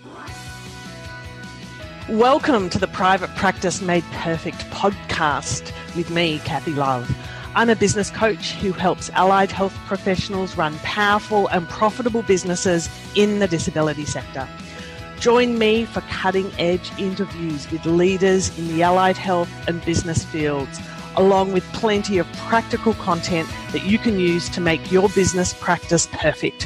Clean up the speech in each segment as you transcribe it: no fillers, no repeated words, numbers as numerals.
Welcome to the Private Practice Made Perfect podcast with me, Kathy Love. I'm a business coach who helps allied health professionals run powerful and profitable businesses in the disability sector. Join me for cutting-edge interviews with leaders in the allied health and business fields, along with plenty of practical content that you can use to make your business practice perfect.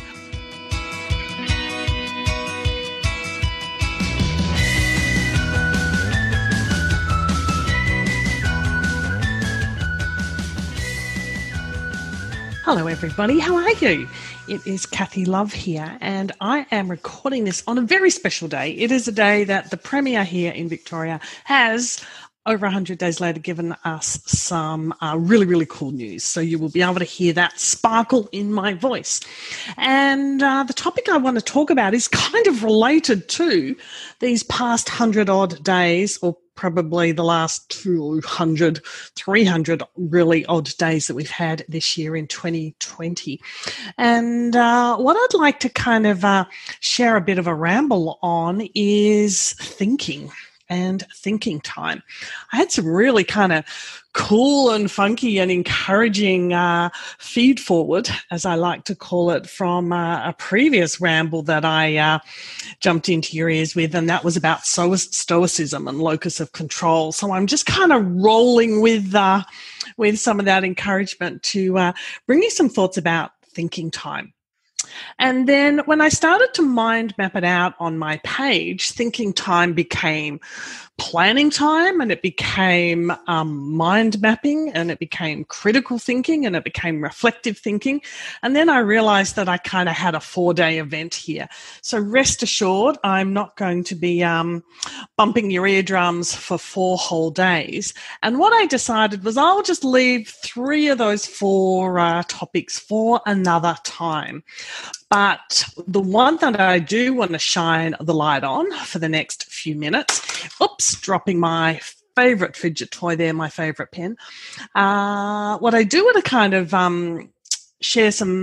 Hello everybody, how are you? It is Kathy Love here, and I am recording this on a very special day. It is a day that the Premier here in Victoria has, over 100 days later, given us some really cool news. So you will be able to hear that sparkle in my voice. And the topic I want to talk about is kind of related to these past 100-odd days, or probably the last 200, 300 really odd days that we've had this year in 2020. And what I'd like to kind of share a bit of a ramble on is thinking and thinking time. I had some really kind of cool and funky and encouraging feed forward, as I like to call it, from a previous ramble that I jumped into your ears with, and that was about stoicism and locus of control. So I'm just kind of rolling with some of that encouragement to bring you some thoughts about thinking time. And then when I started to mind map it out on my page, thinking time became planning time, and it became mind mapping, and it became critical thinking, and it became reflective thinking. And then I realized that I kind of had a 4-day event here. So rest assured, I'm not going to be bumping your eardrums for 4 whole days. And what I decided was I'll just leave 3 of those 4 topics for another time. But the one that I do want to shine the light on for the next few minutes, dropping my favorite fidget toy there, my favorite pen. What I do want to kind of share some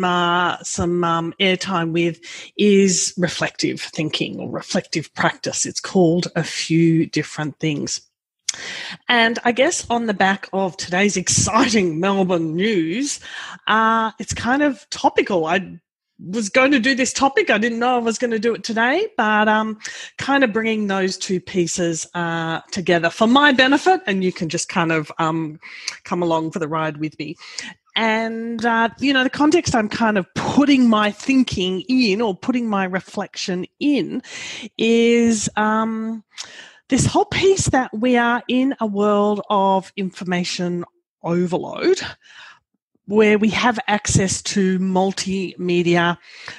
airtime with is reflective thinking or reflective practice. It's called a few different things. And I guess on the back of today's exciting Melbourne news, it's kind of topical. I was going to do this topic. I didn't know I was going to do it today, but kind of bringing those 2 pieces together for my benefit, and you can just kind of come along for the ride with me. And, the context I'm kind of putting my thinking in, or putting my reflection in, is this whole piece that we are in a world of information overload, where we have access to multimedia,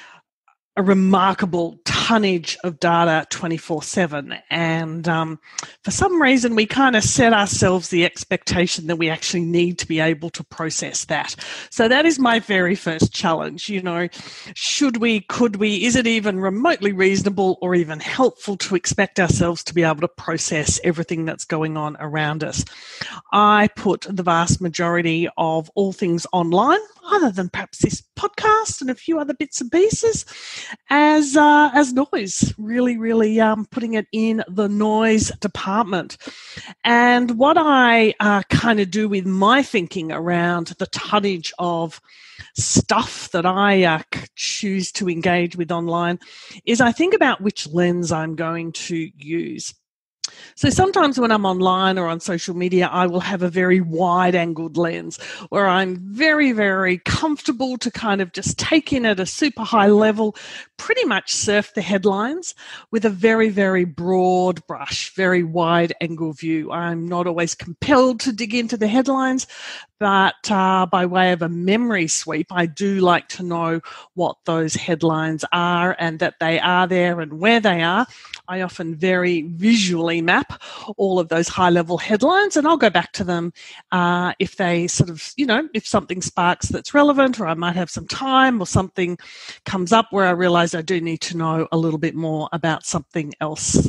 a remarkable tonnage of data 24/7. And for some reason, we kind of set ourselves the expectation that we actually need to be able to process that. So that is my very first challenge. Should we, could we, is it even remotely reasonable or even helpful to expect ourselves to be able to process everything that's going on around us? I put the vast majority of all things online, other than perhaps this podcast and a few other bits and pieces, as noise, really putting it in the noise department. And what I kind of do with my thinking around the tonnage of stuff that I choose to engage with online is I think about which lens I'm going to use. So sometimes when I'm online or on social media, I will have a very wide-angled lens where I'm very comfortable to kind of just take in at a super high level, pretty much surf the headlines with a very broad brush, very wide-angle view. I'm not always compelled to dig into the headlines, but by way of a memory sweep, I do like to know what those headlines are and that they are there and where they are. I often very visually map all of those high-level headlines, and I'll go back to them if they sort of, if something sparks that's relevant, or I might have some time, or something comes up where I realize I do need to know a little bit more about something else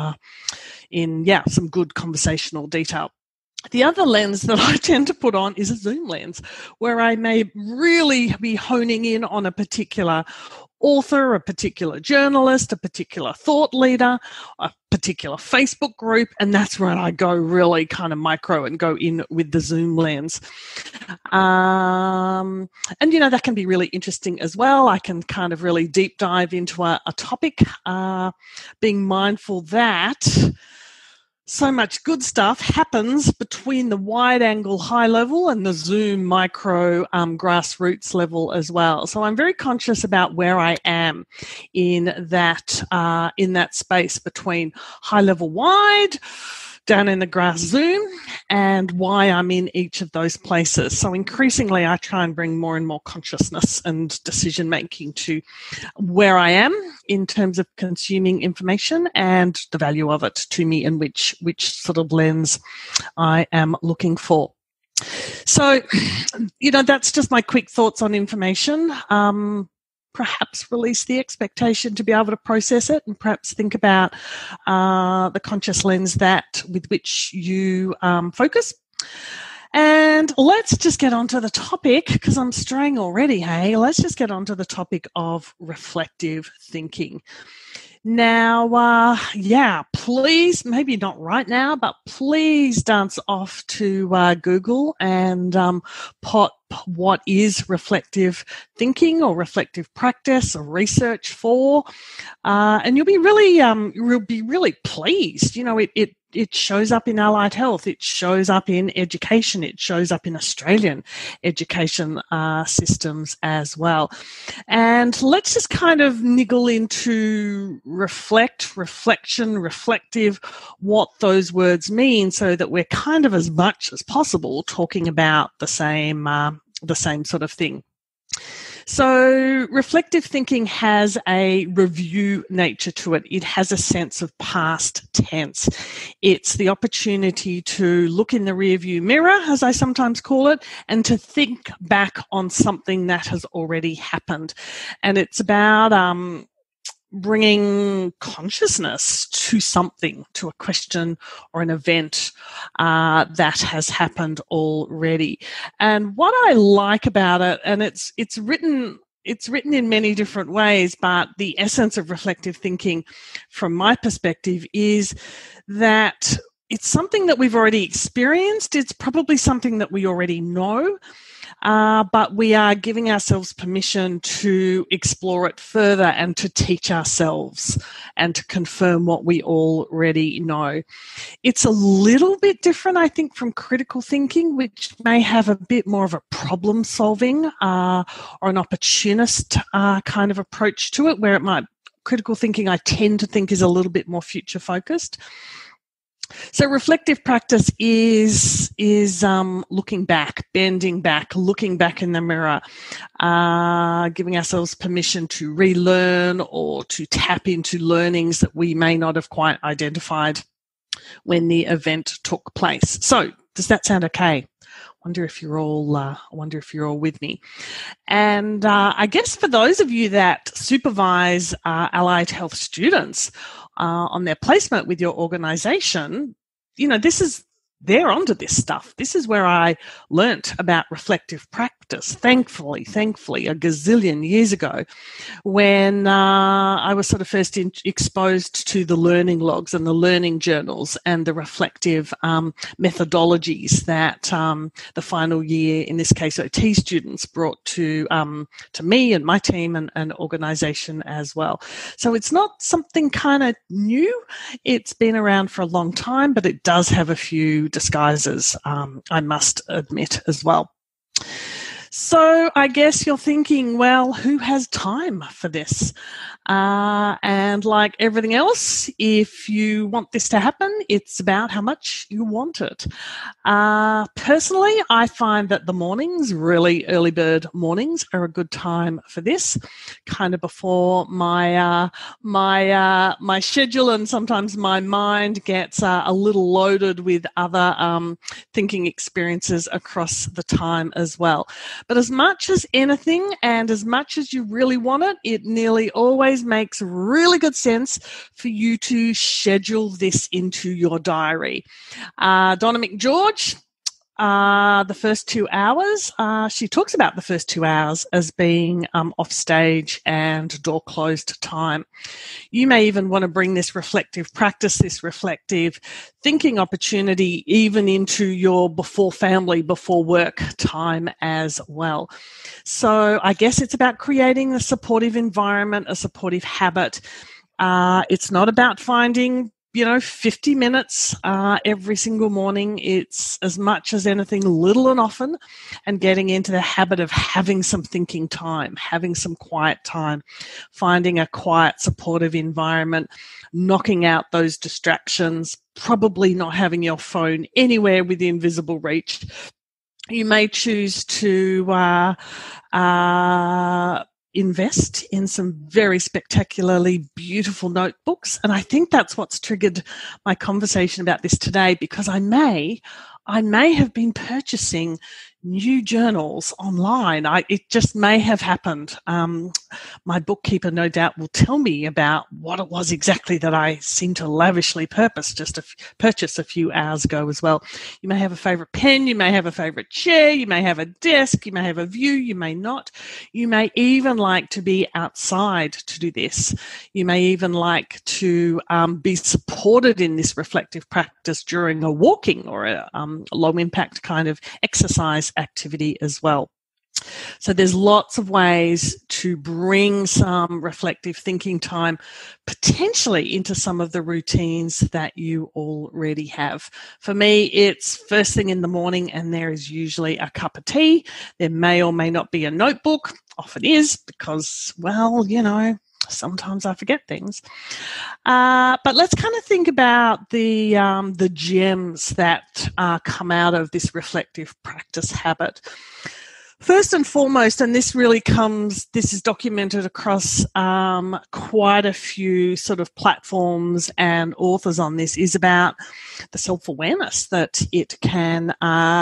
in some good conversational detail. The other lens that I tend to put on is a zoom lens, where I may really be honing in on a particular author, a particular journalist, a particular thought leader, a particular Facebook group, and that's where I go really kind of micro and go in with the zoom lens. And, that can be really interesting as well. I can kind of really deep dive into a topic, being mindful that so much good stuff happens between the wide angle high level and the zoom micro grassroots level as well. So I'm very conscious about where I am in that space between high level wide, down in the grass zoom, and why I'm in each of those places. So increasingly I try and bring more and more consciousness and decision making to where I am in terms of consuming information and the value of it to me and which sort of lens I am looking for. So, that's just my quick thoughts on information. Perhaps release the expectation to be able to process it, and perhaps think about the conscious lens with which you focus. And let's just get onto the topic, because I'm straying already, hey? Let's just get onto the topic of reflective thinking. Now, please, maybe not right now, but please dance off to Google and put what is reflective thinking or reflective practice or research for, and you'll be really pleased. It shows up in allied health, it shows up in education, it shows up in Australian education systems as well. And let's just kind of niggle into reflection, reflective, what those words mean, so that we're kind of as much as possible talking about the same sort of thing. So reflective thinking has a review nature to it. It has a sense of past tense. It's the opportunity to look in the rearview mirror, as I sometimes call it, and to think back on something that has already happened. And it's about bringing consciousness to something, to a question or an event that has happened already. And what I like about it, and it's written in many different ways, but the essence of reflective thinking from my perspective is that it's something that we've already experienced. It's probably something that we already know. But we are giving ourselves permission to explore it further and to teach ourselves and to confirm what we already know. It's a little bit different, I think, from critical thinking, which may have a bit more of a problem solving or an opportunist kind of approach to it, where critical thinking I tend to think is a little bit more future focused. So reflective practice is looking back, bending back, looking back in the mirror, giving ourselves permission to relearn or to tap into learnings that we may not have quite identified when the event took place. So does that sound okay? I wonder if you're all with me. And I guess for those of you that supervise allied health students on their placement with your organisation, they're onto this stuff. This is where I learnt about reflective practice, thankfully, a gazillion years ago, when I was sort of first exposed to the learning logs and the learning journals and the reflective methodologies that the final year, in this case OT students, brought to me and my team and organisation as well. So it's not something kind of new. It's been around for a long time, but it does have a few disguises, I must admit as well. So I guess you're thinking, well, who has time for this? And like everything else, if you want this to happen, it's about how much you want it. Personally, I find that the mornings, really early bird mornings, are a good time for this, kind of before my schedule and sometimes my mind gets a little loaded with other thinking experiences across the time as well. But as much as anything and as much as you really want it, it nearly always makes really good sense for you to schedule this into your diary. Donna McGeorge, The first 2 hours, she talks about the first 2 hours as being off stage and door closed time. You may even want to bring this reflective practice, this reflective thinking opportunity even into your before family, before work time as well. So I guess it's about creating a supportive environment, a supportive habit. It's not about finding 50 minutes every single morning. It's as much as anything, little and often, and getting into the habit of having some thinking time, having some quiet time, finding a quiet, supportive environment, knocking out those distractions, probably not having your phone anywhere within visible reach. You may choose to invest in some very spectacularly beautiful notebooks. And I think that's what's triggered my conversation about this today, because I may have been purchasing new journals online. It just may have happened. My bookkeeper, no doubt, will tell me about what it was exactly that I seemed to lavishly purchase a few hours ago as well. You may have a favorite pen, you may have a favorite chair, you may have a desk, you may have a view, you may not. You may even like to be outside to do this. You may even like to be supported in this reflective practice during a walking or a low impact kind of exercise activity as well. So there's lots of ways to bring some reflective thinking time potentially into some of the routines that you already have. For me, it's first thing in the morning, and there is usually a cup of tea. There may or may not be a notebook. Often is, because, sometimes I forget things. But let's kind of think about the gems that come out of this reflective practice habit. First and foremost, and this is documented across quite a few sort of platforms and authors on this, is about the self-awareness that it can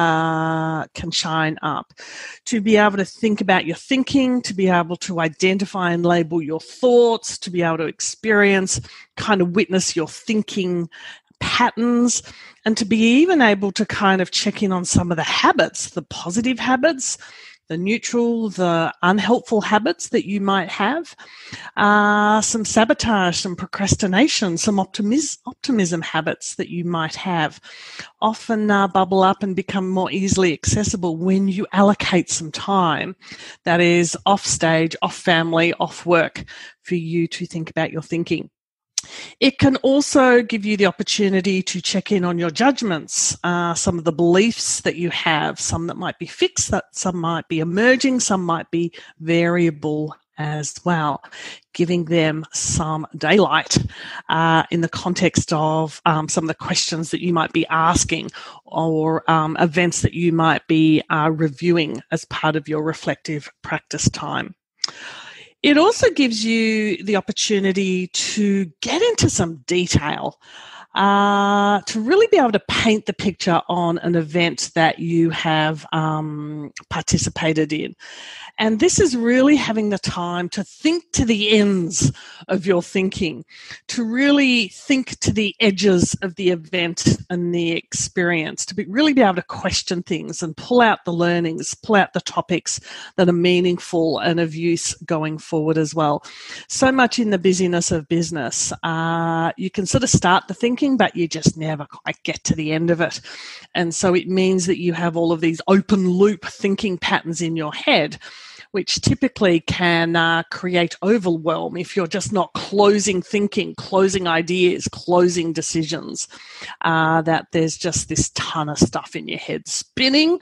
shine up. To be able to think about your thinking, to be able to identify and label your thoughts, to be able to experience, kind of witness your thinking patterns, and to be even able to kind of check in on some of the habits, the positive habits, the neutral, the unhelpful habits that you might have, some sabotage, some procrastination, some optimism habits that you might have, often bubble up and become more easily accessible when you allocate some time that is off stage, off family, off work for you to think about your thinking. It can also give you the opportunity to check in on your judgments, some of the beliefs that you have, some that might be fixed, that some might be emerging, some might be variable as well, giving them some daylight in the context of some of the questions that you might be asking, or events that you might be reviewing as part of your reflective practice time. It also gives you the opportunity to get into some detail, to really be able to paint the picture on an event that you have participated in. And this is really having the time to think to the ends of your thinking, to really think to the edges of the event and the experience, to really be able to question things and pull out the learnings, pull out the topics that are meaningful and of use going forward as well. So much in the busyness of business, you can sort of start the thinking, but you just never quite get to the end of it. And so it means that you have all of these open loop thinking patterns in your head, which typically can create overwhelm if you're just not closing thinking, closing ideas, closing decisions, that there's just this ton of stuff in your head spinning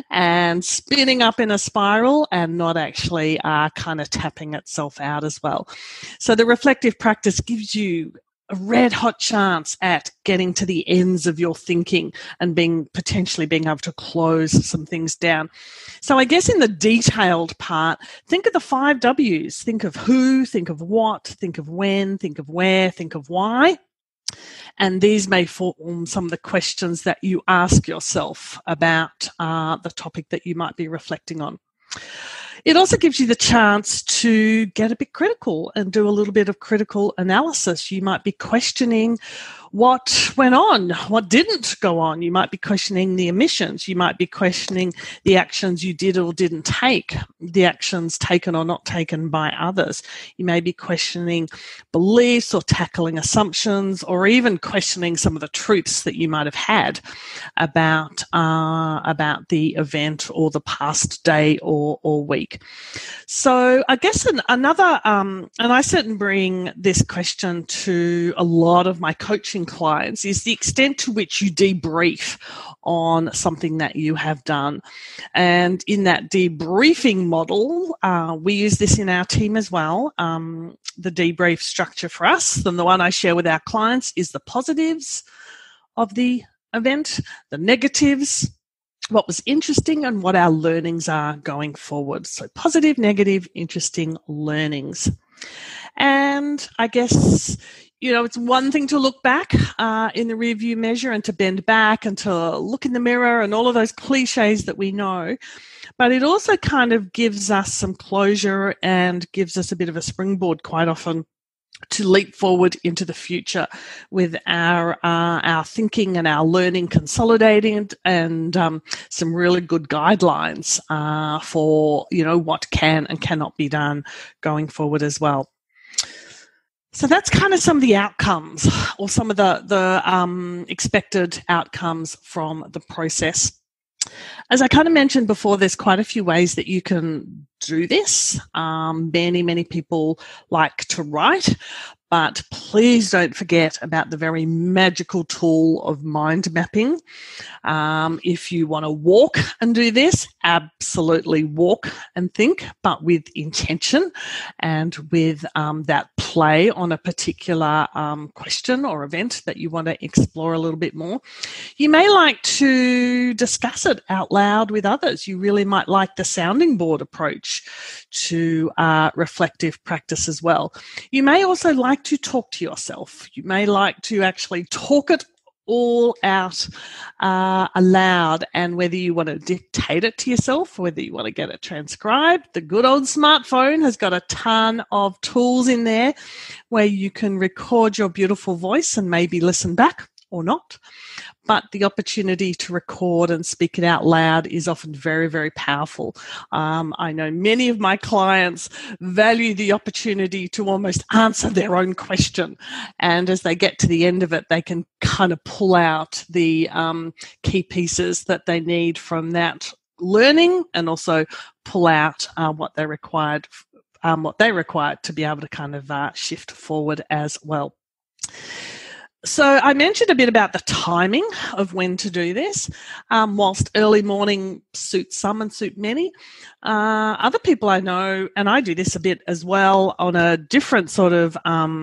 up in a spiral and not actually kind of tapping itself out as well. So the reflective practice gives you a red hot chance at getting to the ends of your thinking and potentially being able to close some things down. So I guess in the detailed part, think of the 5 W's. Think of who, think of what, think of when, think of where, think of why. And these may form some of the questions that you ask yourself about the topic that you might be reflecting on. It also gives you the chance to get a bit critical and do a little bit of critical analysis. You might be questioning what went on, what didn't go on. You might be questioning the omissions. You might be questioning the actions you did or didn't take, the actions taken or not taken by others. You may be questioning beliefs or tackling assumptions, or even questioning some of the truths that you might have had about the event or the past day or week. So I guess another, and I certainly bring this question to a lot of my coaching clients, is the extent to which you debrief on something that you have done. And in that debriefing model, we use this in our team as well. The debrief structure for us, and the one I share with our clients, is the positives of the event, the negatives, what was interesting, and what our learnings are going forward. So positive, negative, interesting learnings. And I guess, it's one thing to look back in the rearview mirror and to bend back and to look in the mirror and all of those cliches that we know. But it also kind of gives us some closure and gives us a bit of a springboard quite often to leap forward into the future with our thinking and our learning consolidating, and some really good guidelines for what can and cannot be done going forward as well. So that's kind of some of the outcomes, or some of the expected outcomes from the process. As I kind of mentioned before, there's quite a few ways that you can do this. Many people like to write, but please don't forget about the very magical tool of mind mapping. If you want to walk and do this, absolutely walk and think, but with intention and with that play on a particular question or event that you want to explore a little bit more. You may like to discuss it out loud with others. You really might like the sounding board approach to reflective practice as well. You may also like to talk to yourself. You may like to actually talk it all out aloud, and whether you want to dictate it to yourself, whether you want to get it transcribed, the good old smartphone has got a ton of tools in there where you can record your beautiful voice and maybe listen back or not. But the opportunity to record and speak it out loud is often very, very powerful. I know many of my clients value the opportunity to almost answer their own question. And as they get to the end of it, they can kind of pull out the key pieces that they need from that learning, and also pull out what they required to be able to kind of shift forward as well. So I mentioned a bit about the timing of when to do this. Whilst early morning suits some and suit many, other people I know, and I do this a bit as well on a different sort of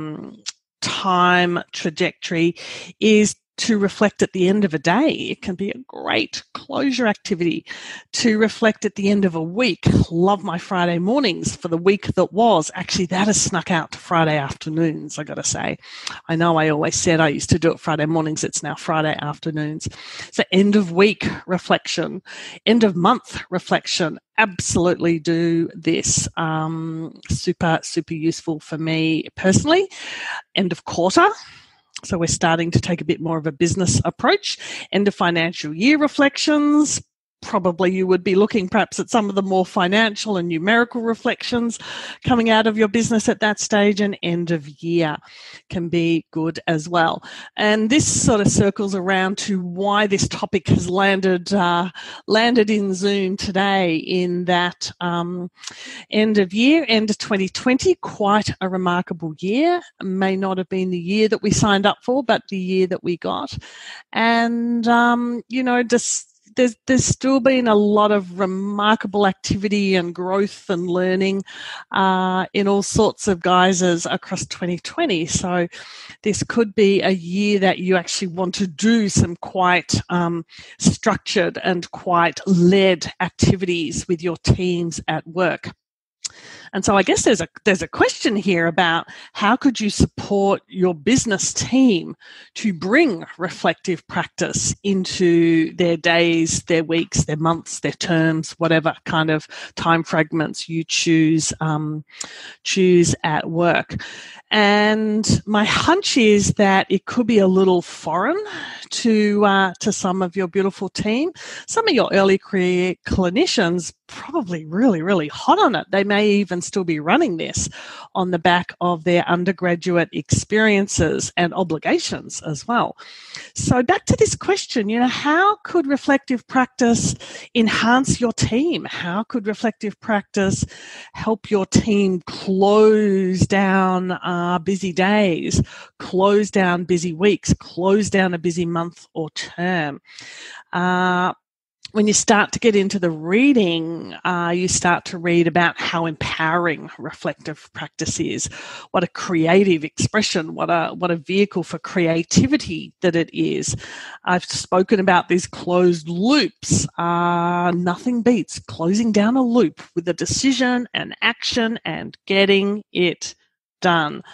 time trajectory, is to reflect at the end of a day. It can be a great closure activity to reflect at the end of a week. Love my Friday mornings for the week that was. Actually, that has snuck out to Friday afternoons, I got to say. I know I always said I used to do it Friday mornings. It's now Friday afternoons. So end of week reflection, end of month reflection. Absolutely do this. Super useful for me personally. End of quarter. So we're starting to take a bit more of a business approach. End of financial year reflections. Probably you would be looking perhaps at some of the more financial and numerical reflections coming out of your business at that stage, and end of year can be good as well. And this sort of circles around to why this topic has landed in Zoom today, in that end of year, end of 2020, quite a remarkable year. May not have been the year that we signed up for, but the year that we got. And, just there's still been a lot of remarkable activity and growth and learning in all sorts of guises across 2020. So this could be a year that you actually want to do some quite structured and quite led activities with your teams at work. And so I guess there's a question here about how could you support your business team to bring reflective practice into their days, their weeks, their months, their terms, whatever kind of time fragments you choose at work. And my hunch is that it could be a little foreign to some of your beautiful team. Some of your early career clinicians probably really hot on it. They may even still be running this on the back of their undergraduate experiences and obligations as well. So back to this question, how could reflective practice enhance your team? How could reflective practice help your team close down busy days, close down busy weeks, close down a busy month or term? When you start to get into the reading, you start to read about how empowering reflective practice is, what a creative expression, what a vehicle for creativity that it is. I've spoken about these closed loops. Nothing beats closing down a loop with a decision and action and getting it done.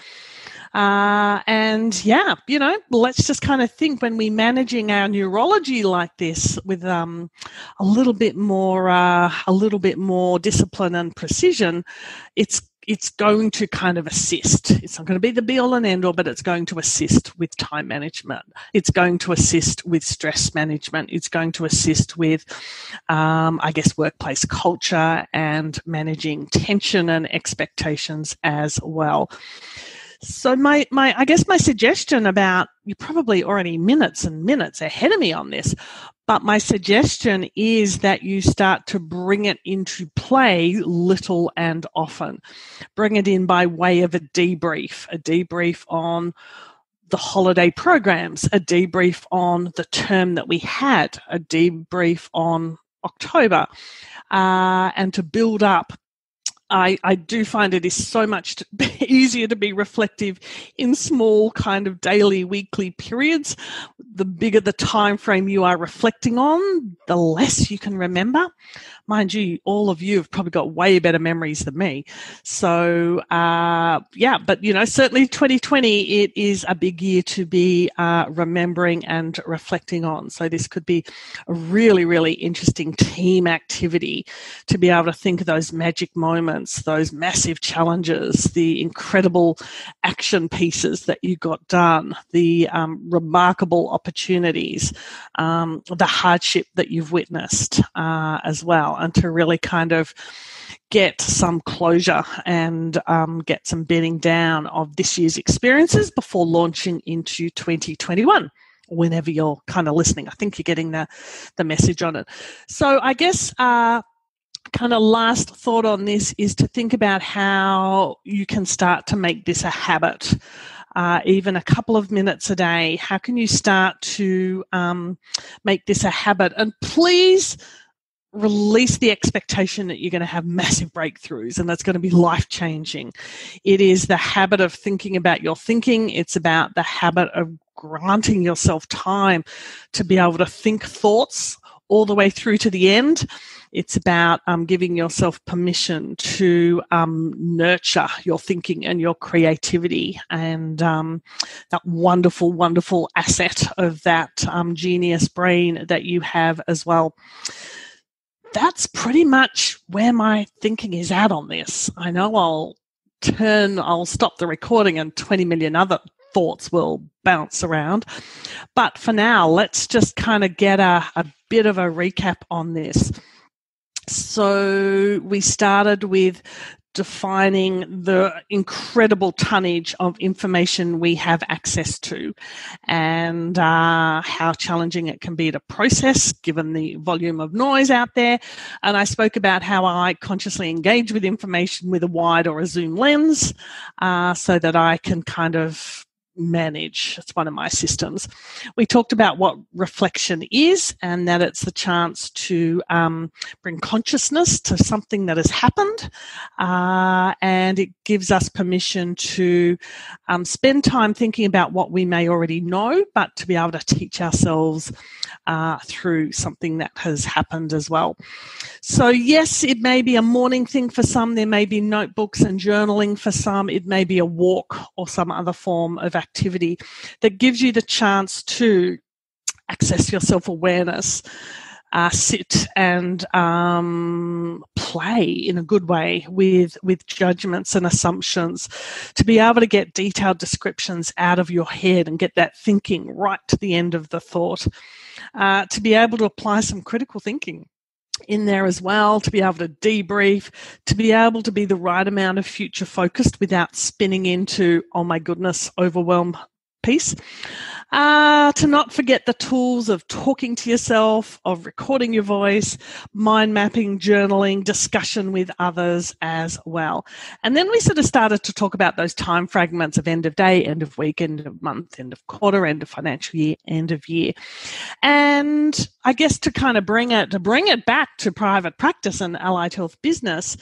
Let's just kind of think when we're managing our neurology like this with a little bit more discipline and precision, it's going to kind of assist. It's not going to be the be all and end all, but it's going to assist with time management. It's going to assist with stress management. It's going to assist with, workplace culture and managing tension and expectations as well. So my suggestion about, you're probably already minutes and minutes ahead of me on this, but my suggestion is that you start to bring it into play little and often. Bring it in by way of a debrief on the holiday programs, a debrief on the term that we had, a debrief on October, and to build up. I do find it is so much easier to be reflective in small kind of daily, weekly periods. The bigger the time frame you are reflecting on, the less you can remember. Mind you, all of you have probably got way better memories than me. So, certainly 2020, it is a big year to be remembering and reflecting on. So this could be a really, really interesting team activity to be able to think of those magic moments, those massive challenges, the incredible action pieces that you got done, the remarkable opportunities, the hardship that you've witnessed as well, and to really kind of get some closure and get some bedding down of this year's experiences before launching into 2021. Whenever you're kind of listening, I think you're getting the message on it. So I guess kind of last thought on this is to think about how you can start to make this a habit. Even a couple of minutes a day. How can you start to make this a habit? And please release the expectation that you're going to have massive breakthroughs and that's going to be life-changing. It is the habit of thinking about your thinking. It's about the habit of granting yourself time to be able to think thoughts all the way through to the end. It's about giving yourself permission to nurture your thinking and your creativity and that wonderful, wonderful asset of that genius brain that you have as well. That's pretty much where my thinking is at on this. I know I'll stop the recording and 20 million other thoughts will bounce around. But for now, let's just kind of get a bit of a recap on this. So we started with defining the incredible tonnage of information we have access to and how challenging it can be to process given the volume of noise out there. And I spoke about how I consciously engage with information with a wide or a zoom lens so that I can kind of manage. It's one of my systems. We talked about what reflection is, and that it's the chance to bring consciousness to something that has happened, and it gives us permission to spend time thinking about what we may already know, but to be able to teach ourselves through something that has happened as well. So yes, it may be a morning thing for some. There may be notebooks and journaling for some. It may be a walk or some other form of activity that gives you the chance to access your self-awareness, sit and play in a good way with judgments and assumptions, to be able to get detailed descriptions out of your head and get that thinking right to the end of the thought, to be able to apply some critical thinking in there as well, to be able to debrief, to be able to be the right amount of future focused without spinning into, oh my goodness, overwhelm piece. To not forget the tools of talking to yourself, of recording your voice, mind mapping, journaling, discussion with others as well. And then we sort of started to talk about those time fragments of end of day, end of week, end of month, end of quarter, end of financial year, end of year. And I guess to kind of bring it back to private practice and allied health business,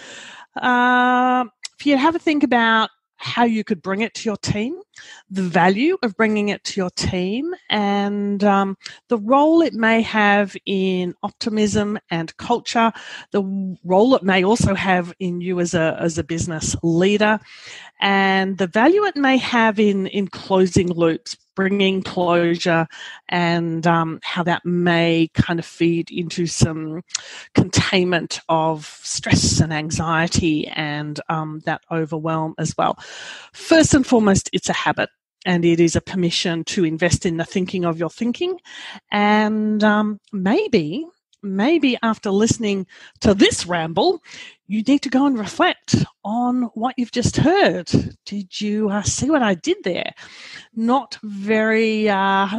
if you have a think about how you could bring it to your team, the value of bringing it to your team, and the role it may have in optimism and culture, the role it may also have in you as a business leader, and the value it may have in closing loops, bringing closure, and how that may kind of feed into some containment of stress and anxiety and that overwhelm as well. First and foremost, it's a habit, and it is a permission to invest in the thinking of your thinking. And maybe after listening to this ramble, you need to go and reflect on what you've just heard. Did you see what I did there? Not very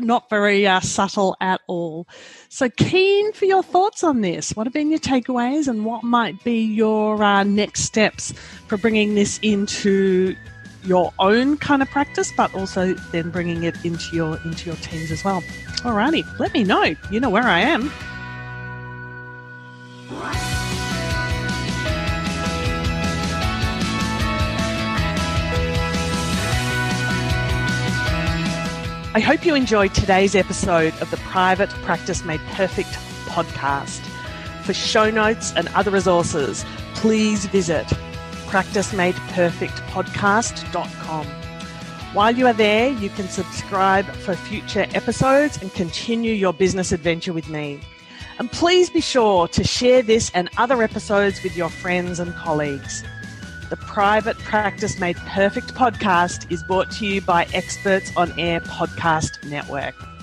subtle at all. So keen for your thoughts on this. What have been your takeaways, and what might be your next steps for bringing this into your own kind of practice, but also then bringing it into your teams as well? Alrighty, let me know. You know where I am. I hope you enjoyed today's episode of the Private Practice Made Perfect podcast. For show notes and other resources, please visit practicemadeperfectpodcast.com. While you are there, you can subscribe for future episodes and continue your business adventure with me. And please be sure to share this and other episodes with your friends and colleagues. The Private Practice Made Perfect podcast is brought to you by Experts on Air Podcast Network.